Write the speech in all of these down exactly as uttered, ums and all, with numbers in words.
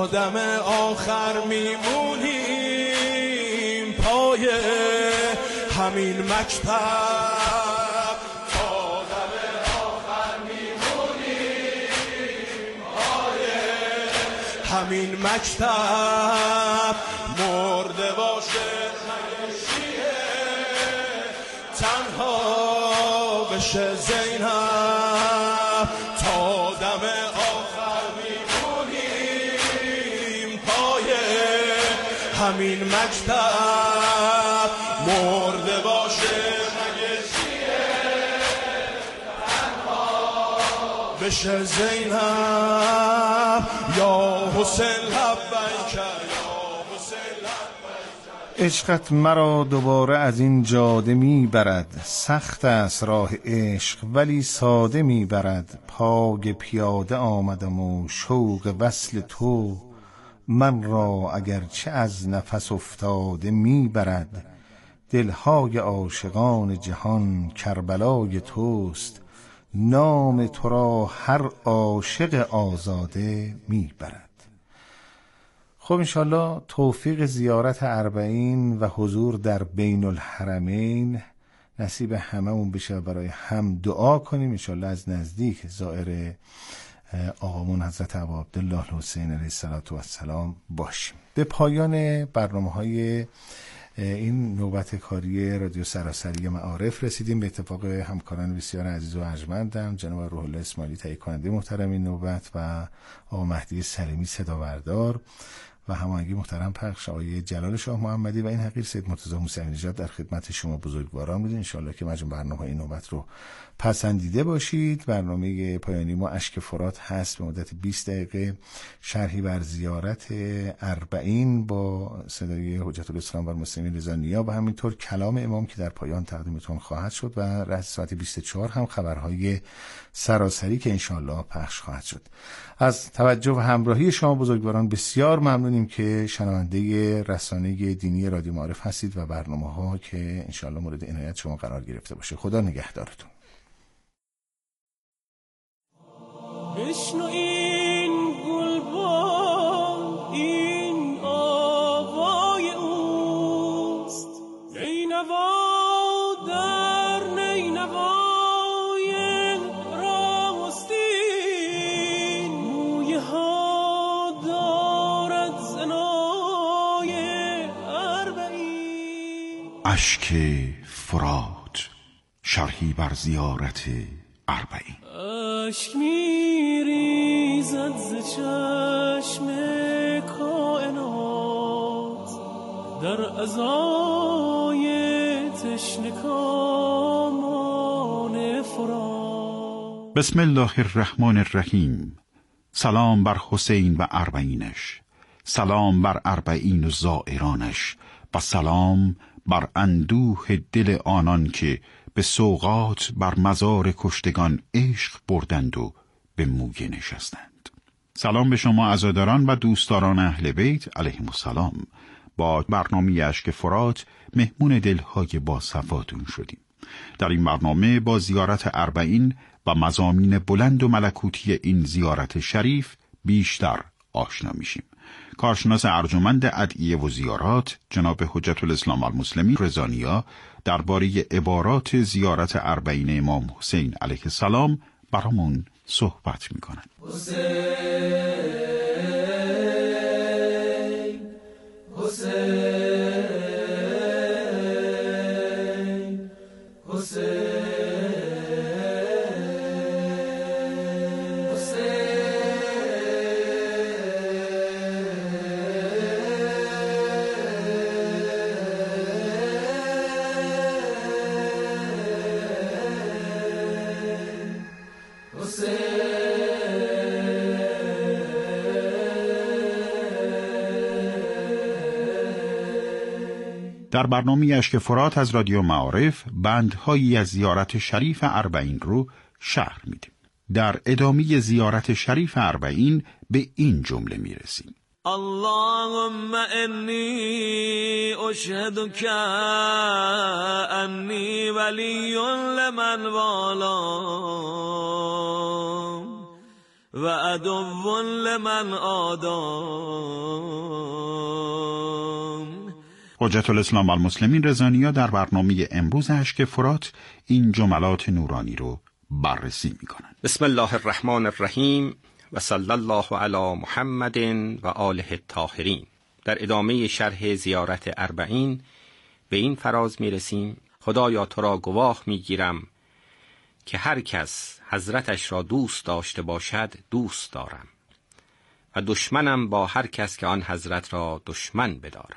تا دم آخر میمونیم پای همین مکتب، تا دم آخر میمونیم پای همین مکتب. مرده باشه نگشیه تنها بشه زینب، تا دم آخر میمونیم پای همین مکتب. مرده باشه نگشیه تنها بشه زینب. یا حسین لبیک عشقت مرا دوباره از این جاده میبرد، سخت است راه عشق ولی ساده میبرد. پای پیاده آمدم و شوق وصل تو من را اگرچه از نفس افتاده میبرد. دلهای عاشقان جهان کربلای توست، نام تو را هر عاشق آزاده میبرد. خب انشالله توفیق زیارت اربعین و حضور در بین الحرمین نصیب هممون بشه و برای هم دعا کنیم. انشالله از نزدیک زائر آقامون حضرت ابا عبدالله الحسین علیه السلام باشیم. به پایان برنامه‌های این نوبت کاری رادیو سراسری معارف رسیدیم. به اتفاق همکاران بسیار عزیز و ارجمندم جناب روح الله اسماعیلی تهیه کننده محترم این نوبت و آقا مهدی سلیمی صداوردار و هماهنگی محترم پخش آقای جلال شاه محمدی و این حقیر سید مرتضی موسوی نژاد در خدمت شما بزرگواران بودیم. انشالله که مجموع برنامه این نوبت رو پسندیده باشید. برنامه پایانی ما اشک فرات هست به مدت بیست دقیقه، شرحی بر زیارت اربعین با صدای حجت الاسلام و المسلمین رضا نیا و همینطور کلام امام که در پایان تقدیمتون خواهد شد و رأس ساعت بیست و چهار هم خبرهای سراسری که انشالله پخش خواهد شد. از توجه و همراهی شما بزرگواران بسیار ممنونیم که شنونده رسانه دینی رادیو معارف هستید و برنامه ها که انشالله مورد عنایت شما قرار گرفته باشه. خدا نگهدارتون. بشنو این گلبان این آوای اوست، نینوا در نینوای راستین، مویه ها دارد زنای اربعین. اشک فرات، شرحی بر زیارت اربعین. اشک میریزد ز چشم کائنات در ازای تشنکامان فرات. بسم الله الرحمن الرحیم. سلام بر حسین و اربعینش، سلام بر اربعین و زائرانش و سلام بر اندوه دل آنان که به سوغات بر مزار کشتگان عشق بردند و به مویه نشستند. سلام به شما عزاداران و دوستداران اهل بیت علیهم السلام. با برنامه اشک فرات مهمون دلهای با صفاتون شدیم. در این برنامه با زیارت اربعین و مضامین بلند و ملکوتی این زیارت شریف بیشتر آشنا میشیم. کارشناس ارجمند ادعیه و زیارات جناب حجت الاسلام و المسلمین رضا نیا درباره عبارات زیارت اربعین امام حسین علیه السلام برامون صحبت میکنن. حسین حسین حسین در برنامه اشک فرات از رادیو معارف بندهایی از زیارت شریف اربعین رو شرح میدیم. در ادامه زیارت شریف اربعین به این جمله میرسیم: اللهم انی اشهدک انی ولی لمن والام و عدو لمن آدان. حجت الاسلام و المسلمین رضانیا در برنامه امروز اشک فرات این جملات نورانی رو بررسی می‌کنند. بسم الله الرحمن الرحیم و صلی الله علی محمد و آله الطاهرین. در ادامه شرح زیارت اربعین به این فراز می‌رسیم: خدایا تو را گواه می‌گیرم که هر کس حضرتش را دوست داشته باشد دوست دارم و دشمنم با هر کس که آن حضرت را دشمن بدارد.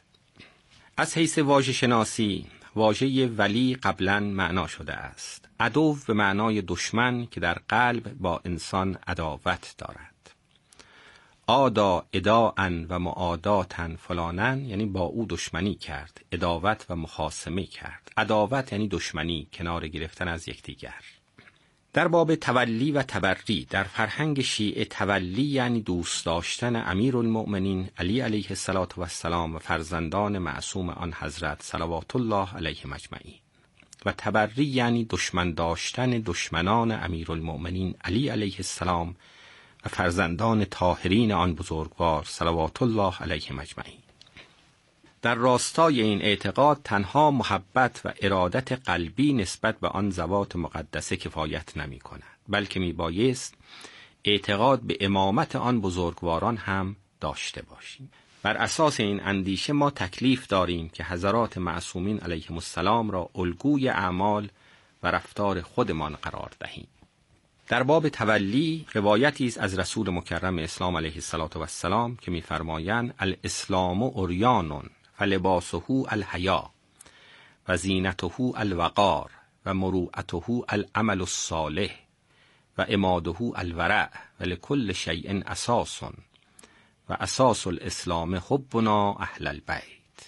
از حیث واژه شناسی، واژه ولی قبلا معنا شده است. عدو به معنای دشمن که در قلب با انسان عداوت دارد. آدا اداعن و معاداتن فلانن یعنی با او دشمنی کرد، عداوت و مخاصمه کرد. عداوت یعنی دشمنی، کنار گرفتن از یکدیگر. در باب تولی و تبری، در فرهنگ شیعه تولی یعنی دوست داشتن امیرالمؤمنین علی علیه السلام و فرزندان معصوم آن حضرت صلوات الله علیهم اجمعین، و تبری یعنی دشمن داشتن دشمنان امیرالمؤمنین علی علیه السلام و فرزندان طاهرین آن بزرگوار صلوات الله علیهم اجمعین. در راستای این اعتقاد تنها محبت و ارادت قلبی نسبت به آن ذوات مقدسه کفایت نمی کند، بلکه می بایست اعتقاد به امامت آن بزرگواران هم داشته باشیم. بر اساس این اندیشه ما تکلیف داریم که حضرات معصومین علیهم السلام را الگوی اعمال و رفتار خودمان قرار دهیم. در باب تولی روایتی است از رسول مکرم اسلام علیه السلام که می‌فرمایند الاسلام عریان فلباسه الحیا و زینته الوقار و مروءته العمل الصالح و عماده الورع و لکل شیء اساس و اساس الاسلام حبنا اهل البیت.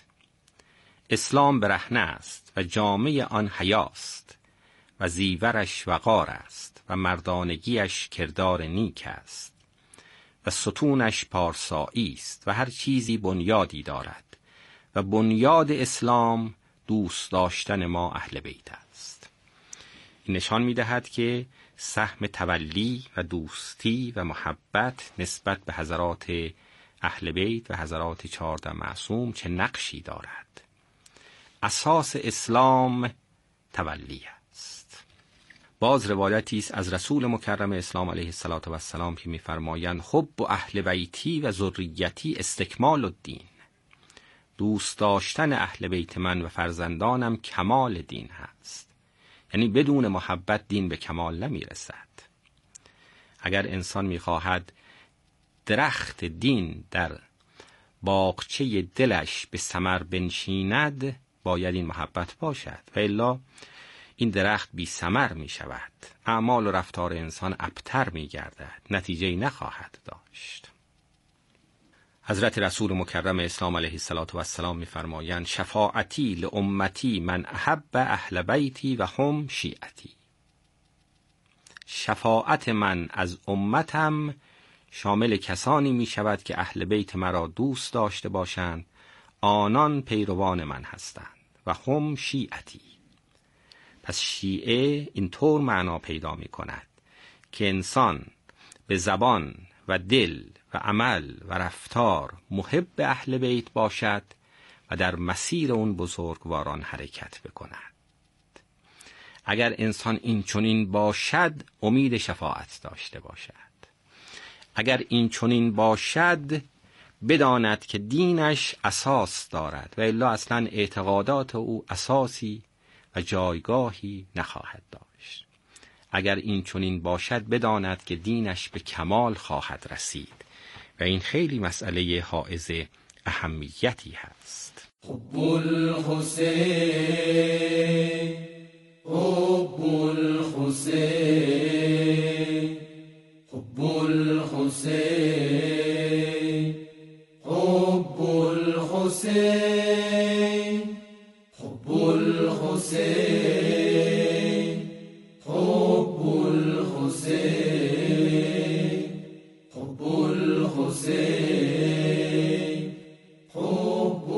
اسلام برهنه است و جامه آن حیاست و زیورش وقار است و مردانگیش کردار نیک است و ستونش پارسایی است و هر چیزی بنیادی دارد و بنیاد اسلام دوست داشتن ما اهل بیت است. این نشان می‌دهد که سهم تولی و دوستی و محبت نسبت به حضرات اهل بیت و حضرات چهارده معصوم چه نقشی دارد. اساس اسلام تولی است. باز روایتی است از رسول مکرم اسلام علیه السلام که می‌فرمایند حب اهل بیتی و ذریتی استکمال الدین. دوست داشتن اهل بیت من و فرزندانم کمال دین هست. یعنی بدون محبت دین به کمال نمی رسد. اگر انسان می خواهد درخت دین در باغچه دلش به ثمر بنشیند باید این محبت باشد و الا این درخت بی ثمر می شود. اعمال و رفتار انسان ابتر می گردد، نتیجه‌ای نخواهد داشت. حضرت رسول مکرم اسلام علیه السلام می‌فرمایند شفاعتی لامتی من احب اهل بیتی و هم شیعتی. شفاعت من از امتم شامل کسانی می شود که اهل بیت مرا دوست داشته باشند، آنان پیروان من هستند و هم شیعتی. پس شیعه اینطور معنا پیدا می کند که انسان به زبان و دل و عمل و رفتار محب اهل بیت باشد و در مسیر اون بزرگواران حرکت بکند. اگر انسان این چنین باشد امید شفاعت داشته باشد. اگر این چنین باشد بداند که دینش اساس دارد و الا اصلا اعتقادات او اساسی و جایگاهی نخواهد داشت. اگر این چنین باشد بداند که دینش به کمال خواهد رسید و این خیلی مسئله حائز اهمیتی هست. حب الحسین حب الحسین حب الحسین حب الحسین حب الحسین حب الحسین حب الحسین حب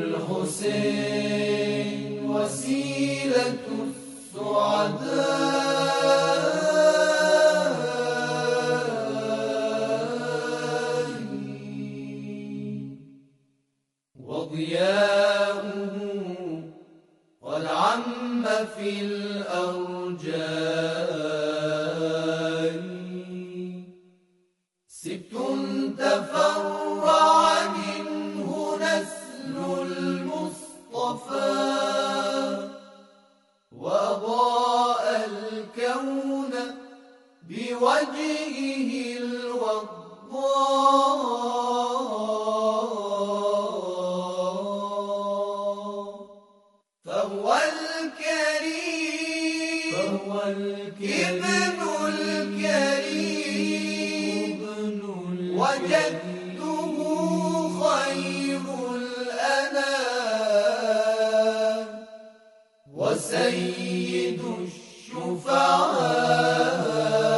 الحسین وسیلة السعداء بوجهه الوضاء فهو الكريم فهو الكريم ابن الكريم وجدته خير الأنام وسيد الشفعاء.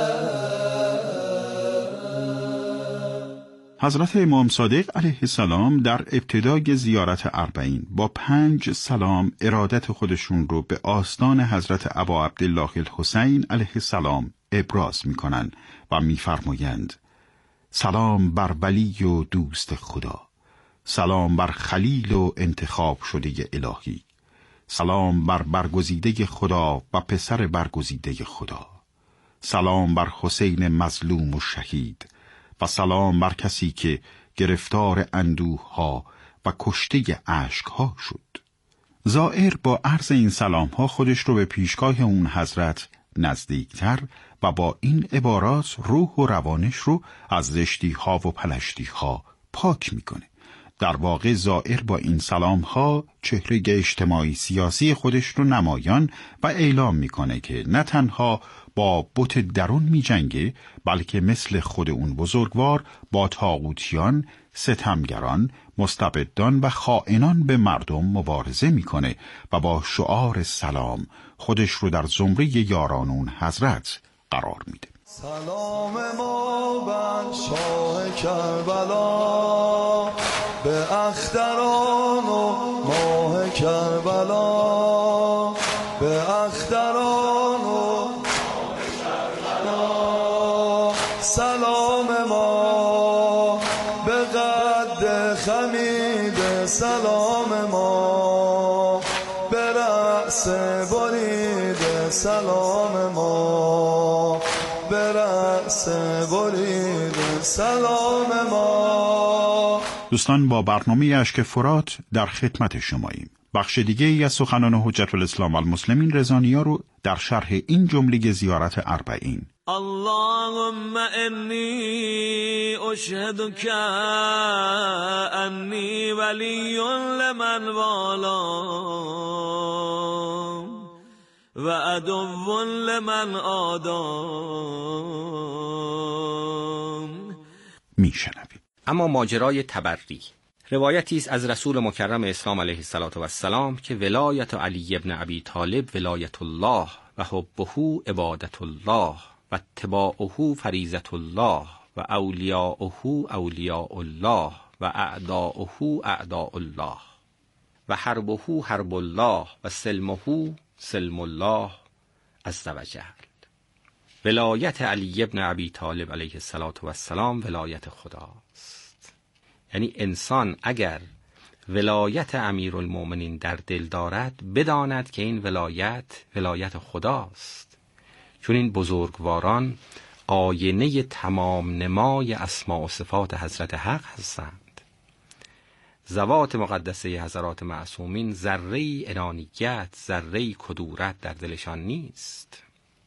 حضرت امام صادق علیه السلام در ابتدای زیارت اربعین با پنج سلام ارادت خودشون رو به آستان حضرت ابا عبدالله الحسین علیه السلام ابراز میکنن و میفرمایند: سلام بر ولی و دوست خدا، سلام بر خلیل و انتخاب شده الهی، سلام بر برگزیده خدا و پسر برگزیده خدا، سلام بر حسین مظلوم و شهید و سلام بر کسی که گرفتار اندوه ها و کشته اشک ها شد. زائر با عرض این سلام ها خودش رو به پیشگاه اون حضرت نزدیکتر و با این عبارات روح و روانش رو از زشتی ها و پلشتی ها پاک میکنه. در واقع زائر با این سلام ها چهره اجتماعی سیاسی خودش رو نمایان و اعلام میکنه که نه تنها با بت درون می جنگه، بلکه مثل خود اون بزرگوار با طاغوتیان، ستمگران، مستبدان و خائنان به مردم مبارزه میکنه و با شعار سلام خودش رو در زمره یاران اون حضرت قرار میده. سلام ما بر شاه کربلا، به اختران و ماه کربلا، به اختران و ماه کربلا. سلام ما به قد خمید، سلام ما به رأس برید، سلام ما به رأس برید، سلام ما. دوستان، با برنامه اشک فرات در خدمت شماییم. بخش دیگه ای از سخنان حجت الاسلام و المسلمین رضانی‌ها رو در شرح این جمله زیارت اربعین: اللهم انی اشهدک انی ولی لمن والام و عدو لمن آدام. میشنویم. اما ماجرای تبری روایتی است از رسول مکرم اسلام علیه السلام که ولایت علی ابن ابی طالب ولایت الله و حبه عبادت الله و اتباعه فریضت الله و اولیاؤه اولیاء الله و اعداؤه اعداء الله و حربه حرب الله و سلمه سلم الله عز وجل. ولایت علی ابن ابی طالب علیه السلام ولایت خداست. یعنی انسان اگر ولایت امیرالمومنین در دل دارد، بداند که این ولایت ولایت خداست، چون این بزرگواران آینه تمام نمای اسماء و صفات حضرت حق هستند. ذوات مقدسه حضرات معصومین ذره انانیت، ذره کدورت در دلشان نیست.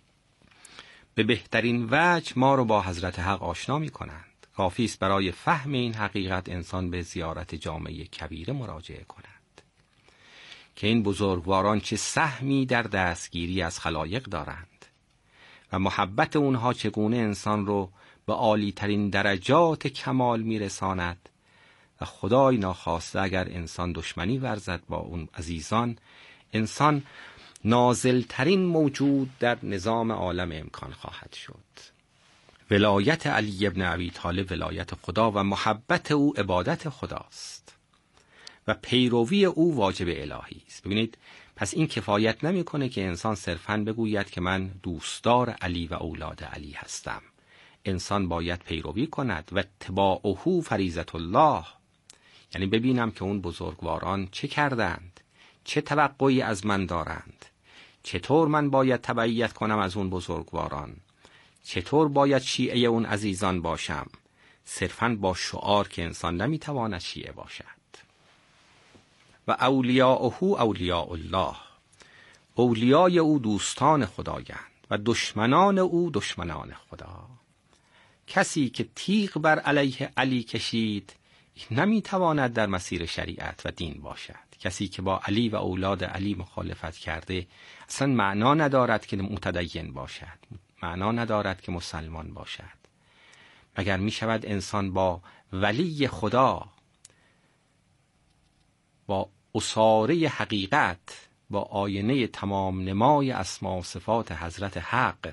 به بهترین وجه ما رو با حضرت حق آشنا می کنند. کافی است برای فهم این حقیقت انسان به زیارت جامعه کبیره مراجعه کند که این بزرگواران چه سهمی در دستگیری از خلایق دارند و محبت اونها چگونه انسان رو به عالی ترین درجات کمال می رساند و خدای ناخواسته اگر انسان دشمنی ورزد با اون عزیزان، انسان نازل ترین موجود در نظام عالم امکان خواهد شد. ولایت علی ابن ابی طالب ولایت خدا و محبت او عبادت خداست و پیروی او واجب الهی است. ببینید، پس این کفایت نمیکنه که انسان صرفاً بگوید که من دوستدار علی و اولاد علی هستم. انسان باید پیروی کند و اتباعه فریضت الله، یعنی ببینم که اون بزرگواران چه کردند، چه توقعی از من دارند، چطور من باید تبعیت کنم از اون بزرگواران، چطور باید شیعه اون عزیزان باشم، صرفاً با شعار که انسان نمیتواند شیعه باشد. و اولیاؤه اولیاء الله، اولیای او دوستان خدایند و دشمنان او دشمنان خدا. کسی که تیغ بر علیه علی کشید نمیتواند در مسیر شریعت و دین باشد. کسی که با علی و اولاد علی مخالفت کرده اصلا معنا ندارد که متدین باشد، معنا ندارد که مسلمان باشد. مگر می شود انسان با ولی خدا، با اساره حقیقت، با آینه تمام نمای اسما و صفات حضرت حق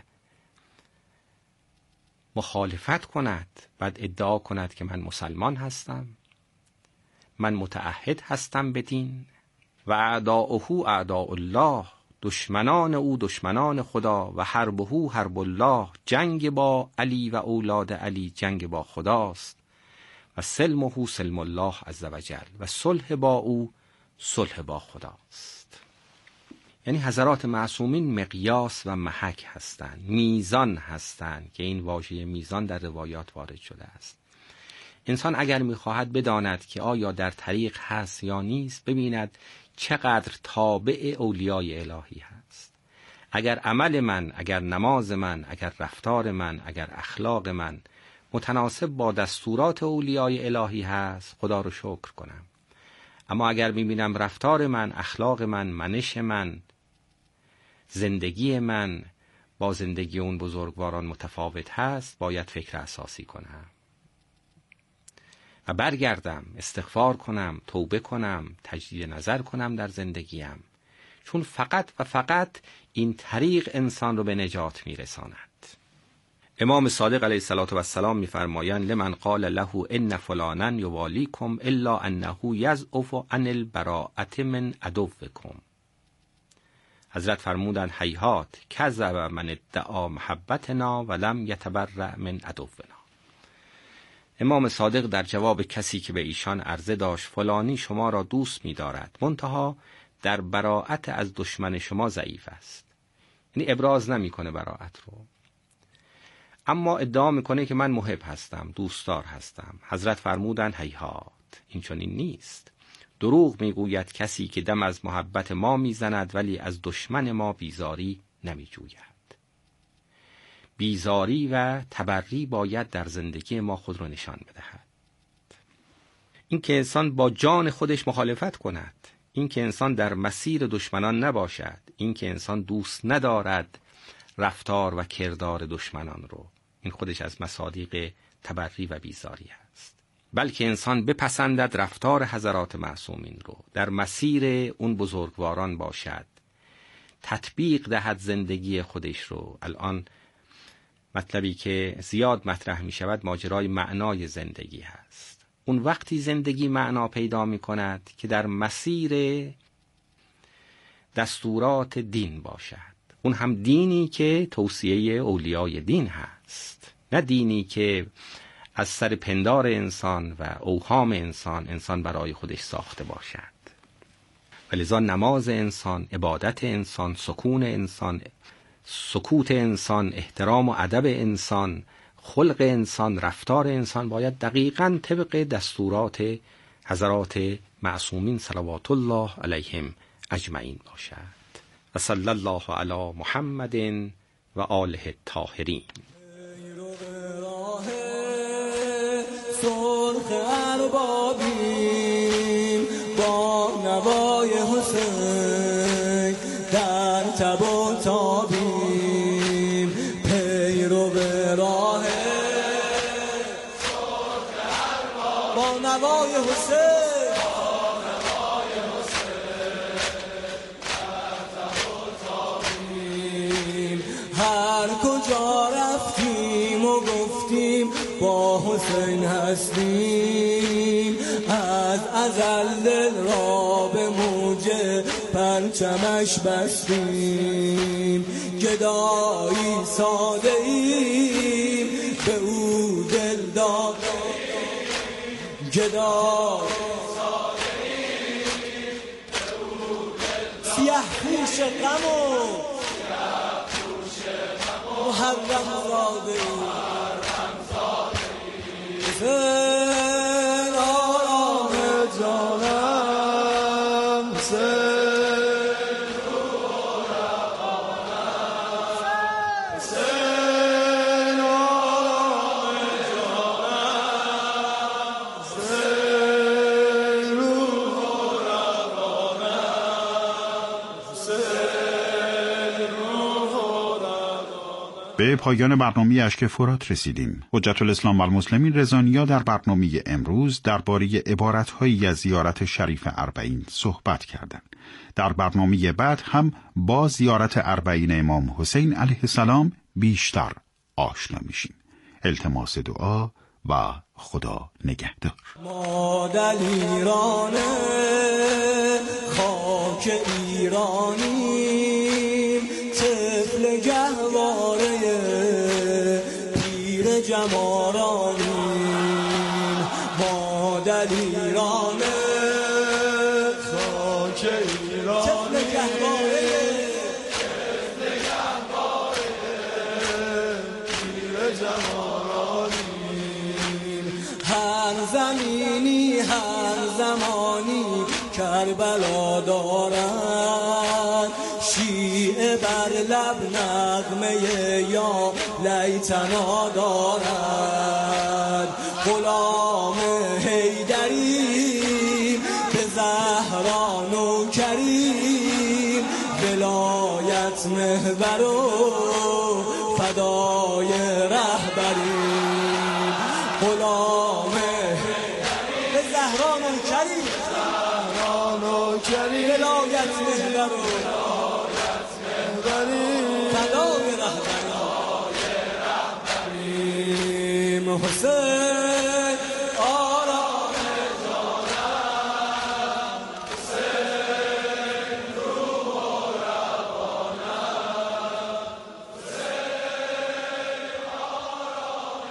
مخالفت کند، بعد ادعا کند که من مسلمان هستم، من متعهد هستم به دین؟ و اعداؤه اعداء الله، دشمنان او دشمنان خدا، و حربه حرب الله، جنگ با علی و اولاد علی جنگ با خداست، و سلمه سلم الله عز و جل، و صلح با او صلح با خداست. یعنی حضرات معصومین مقیاس و محک هستند، میزان هستند که این واژه میزان در روایات وارد شده است. انسان اگر میخواهد بداند که آیا در طریق هست یا نیست، ببیند چقدر تابع اولیای الهی هست. اگر عمل من، اگر نماز من، اگر رفتار من، اگر اخلاق من متناسب با دستورات اولیای الهی هست، خدا رو شکر کنم. اما اگر میبینم رفتار من، اخلاق من، منش من، زندگی من با زندگی اون بزرگواران متفاوت هست، باید فکر اساسی کنم و برگردم، استغفار کنم، توبه کنم، تجدید نظر کنم در زندگیم، چون فقط و فقط این طریق انسان رو به نجات میرساند. امام صادق علیه السلام میفرمایند لمن قال له ان فلانا یوالیکم الا انه یضعف عن البراءة من عدوکم. حضرت فرمودند هیهات کذب من ادعا محبتنا ولم یتبرأ من عدونا. امام صادق در جواب کسی که به ایشان عرضه داشت فلانی شما را دوست می دارد منتها در براءت از دشمن شما ضعیف است، یعنی ابراز نمی کنه براءت رو، اما ادعا میکنه که من محب هستم، دوستدار هستم. حضرت فرمودند هیهات، این چنین نیست. دروغ میگوید کسی که دم از محبت ما میزند ولی از دشمن ما بیزاری نمیجوید. بیزاری و تبری باید در زندگی ما خود را نشان بدهد. این که انسان با جان خودش مخالفت کند، این که انسان در مسیر دشمنان نباشد، این که انسان دوست ندارد رفتار و کردار دشمنان رو، این خودش از مصادیق تبری و بیزاری است. بلکه انسان بپسندد رفتار حضرات معصومین رو، در مسیر اون بزرگواران باشد، تطبیق دهد زندگی خودش رو. الان مطلبی که زیاد مطرح می شود ماجرای معنای زندگی هست. اون وقتی زندگی معنا پیدا می کند که در مسیر دستورات دین باشد، اون هم دینی که توصیه اولیای دین هست، نه دینی که از سر پندار انسان و اوهام انسان انسان برای خودش ساخته باشد. ولذا نماز انسان، عبادت انسان، سکون انسان، سکوت انسان، احترام و ادب انسان، خلق انسان، رفتار انسان باید دقیقاً طبق دستورات حضرات معصومین صلوات الله علیهم اجمعین باشد. و صلی الله علی محمد و آله الطاهرین. سرخ اربابیم با نوای حسین در تب و تابیم، پیرو به راه سرخ اربابیم با نوای حسین هر کجا رفتیم و گفتیم با حسین هستیم، از ازل دل را به موج پرچمش بستیم، گدایی ساده ایم به او دل داده ایم، گدایی ساده ایم به او دل داده ایم، سیه پوش غم و محرم زاده حسین آرام جانم، حسین رو رقانم، به پایان برنامه اشک فرات رسیدیم. حجت الاسلام و المسلمین رضا نیا در برنامه امروز درباره عبارت‌هایی از زیارت شریف اربعین صحبت کردند. در برنامه بعد هم با زیارت اربعین امام حسین علیه السلام بیشتر آشنا میشیم. التماس دعا و خدا نگهدار. ما در ایران خاک ایرانیم، طفل گهواره پیر جمارانیم. ما در ایران خاک ایران، طفل گهواره طفل گهواره پیر جمارانیم. هر زمینی هر زمانی کربلا دارد، شیعه بر لب نغمه یا لیتنا دارد. غلام حیدری به زهرا نوکریم، ولایت محور و فدای رهبریم. غلام حیدری به زهرا نوکریم، ولایت محور و فدای رهبریم. حسین آرام جانم، حسین روح و روانم، حسین آرام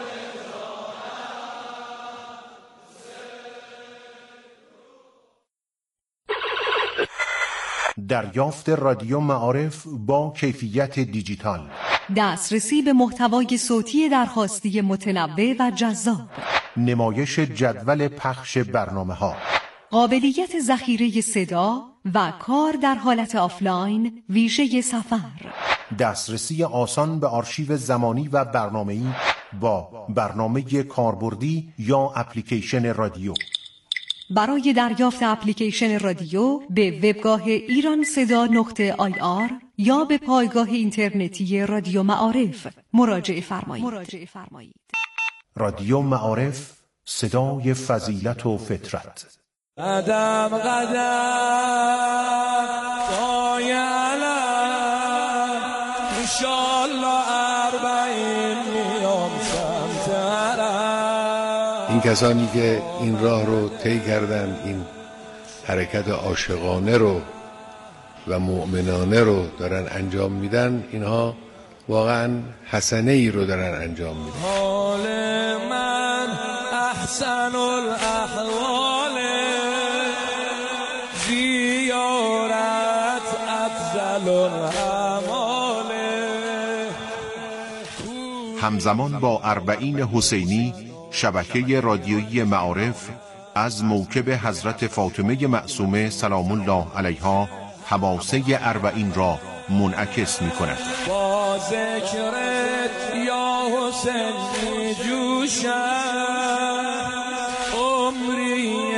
جانم. دریافت رادیو معارف با کیفیت دیجیتال، دسترسی به محتوای صوتی درخواستی متنوع و جذاب، نمایش جدول پخش برنامه‌ها، قابلیت ذخیره صدا و کار در حالت آفلاین ویژه سفر، دسترسی آسان به آرشیو زمانی و برنامه‌ای با برنامه کاربردی یا اپلیکیشن رادیو. برای دریافت اپلیکیشن رادیو به وبگاه ایران صدا نقطه آی آر یا به پایگاه اینترنتی رادیو معارف مراجعه فرمایید. رادیو معارف، صدای فضیلت و فطرت. قدم قدم پای علم، انشالله اربعین میام سمت حرم. این کسانی که این راه رو طی کردن، این حرکت عاشقانه رو و مؤمنانه رو دارن انجام میدن، اینها واقعا حسنه ای رو دارن انجام میدن. حال من احسن الاحوال، زیارت افضل الاعمال. همزمان با اربعین حسینی، شبکه رادیویی معارف از موکب حضرت فاطمه معصومه سلام الله علیها حماسه اربعین را منعکس می کند. با ذکرت یا حسین می جوشم، عمری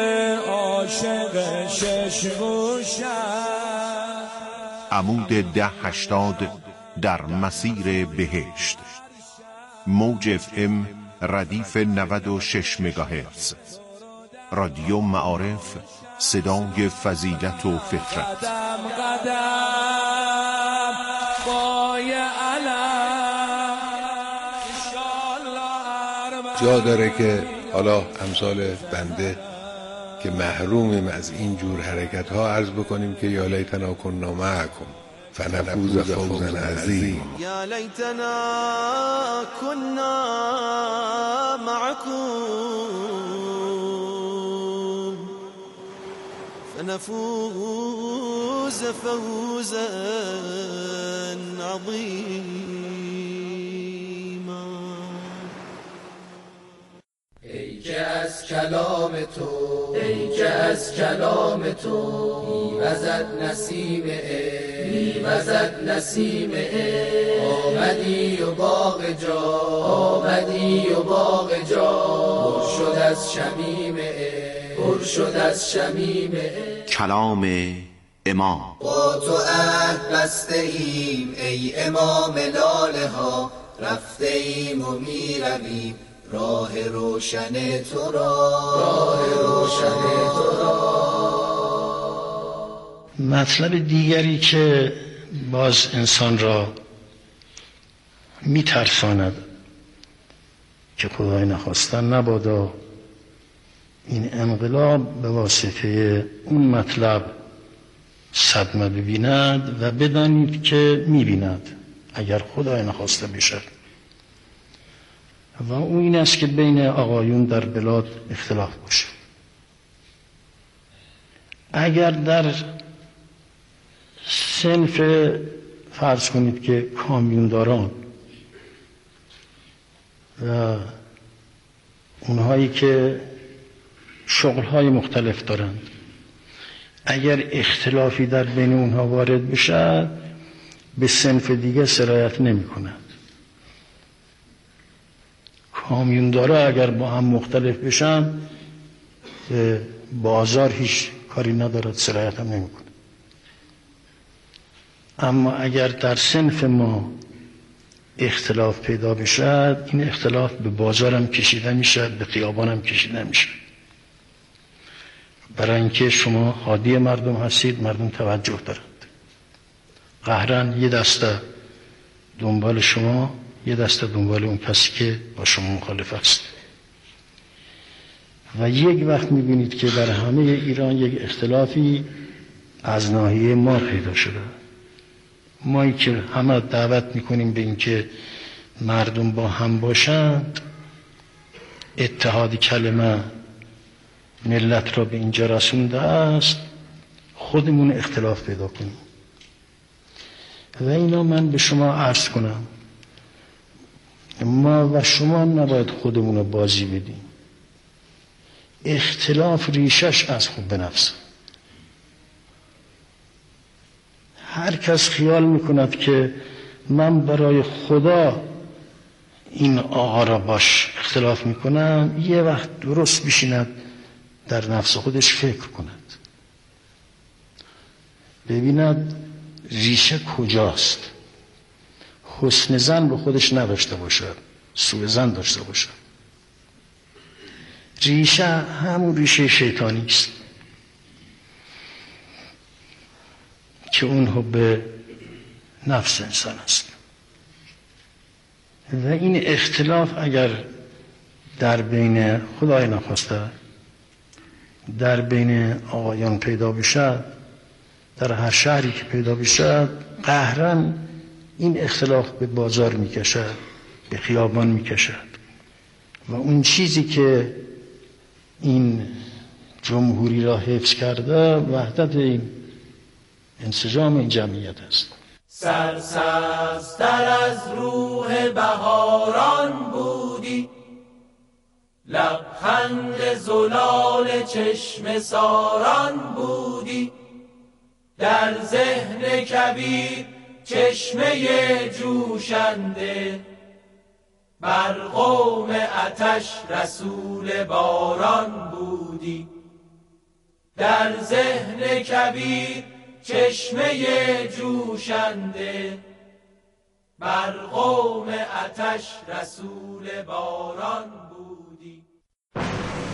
عاشق شش گوشم. عمود ده هشتاد در مسیر بهشت، موج اف ام ردیف نود و شش مگاهرتز. رادیو معارف، صدای فضیلت و فطرت. قدم قدم پای علم، جا داره که حالا امثال بنده که محرومیم از این جور حرکت ها عرض بکنیم که یا لیتنا کنا معکم فنفوز فوزا عظیم. یا لیتنا کنا معکم فنفوز فوزا عظیما. ای که از کلام تو، ای که از کلام تو میوزد نسیم عشق، میوزد نسیم عشق. آمدی و باغ جا، آمدی و باغ جا پر شد از شمیم عشق، پر شد از شمیم عشق. کلام امام. با تو عهد بسته ایم ای امام لاله ها، رفته ایم و می رویم راه روشن تو را، راه روشن تو را. مطلب دیگری که باز انسان را می ترساند که خدای نخواستن نبادا این انقلاب به واسطه اون مطلب صدمه ببیند و بدانید که می بیند اگر خدای نخواسته بشه، و اون این است که بین آقایون در بلاد اختلاف باشه. اگر در صنف فرض کنید که کامیونداران و اونهایی که شغلهای مختلف دارند، اگر اختلافی در بین اونها وارد بشه به صنف دیگه سرایت نمی کند. کامیوندارا اگر با هم مختلف بشن به بازار هیچ کاری ندارد، سرایت هم نمی کند. اما اگر در صنف ما اختلاف پیدا بشد، این اختلاف به بازار هم کشیده میشه، به خیابان هم کشیده میشه. برای اینکه شما هادی مردم هستید، مردم توجه دارند، قهرن یه دسته دنبال شما، یه دسته دنبال اون کسی که با شما مخالف است. و یک وقت میبینید که در همه ایران یک اختلافی از ناحیه ما پیدا شده. مایی که همه دعوت میکنیم به اینکه مردم با هم باشند، اتحاد کلمه ملت را به اینجا رسونده است، خودمون اختلاف پیدا کنیم. و اینا من به شما عرض کنم، ما و شما نباید خودمون رو بازی بدیم. اختلاف ریشش از خوب به نفس. هر کس خیال میکند که من برای خدا این آقا را باش اختلاف میکنم، یه وقت درست بشیند در نفس خودش فکر کند، ببیند ریشه کجاست. حسن ظن به خودش نداشته باشد، سوء ظن داشته باشد. ریشه همون ریشه شیطانی است که اون حب نفس انسان است. و این اختلاف اگر در بین خدای نخواسته در بین آقایان پیدا بشد، در هر شهری که پیدا بشد، قهرن این اختلاف به بازار میکشد، به خیابان میکشد. و اون چیزی که این جمهوری را حفظ کرده وحدت این انسجام این جمعیت است. سرسبزتر از روح بهاران بودی، لبخند زلال چشم ساران بودی، در ذهن کبیر چشمه جوشنده، بر قوم آتش رسول باران بودی. در ذهن کبیر چشمه جوشنده، بر قوم آتش رسول باران بودی.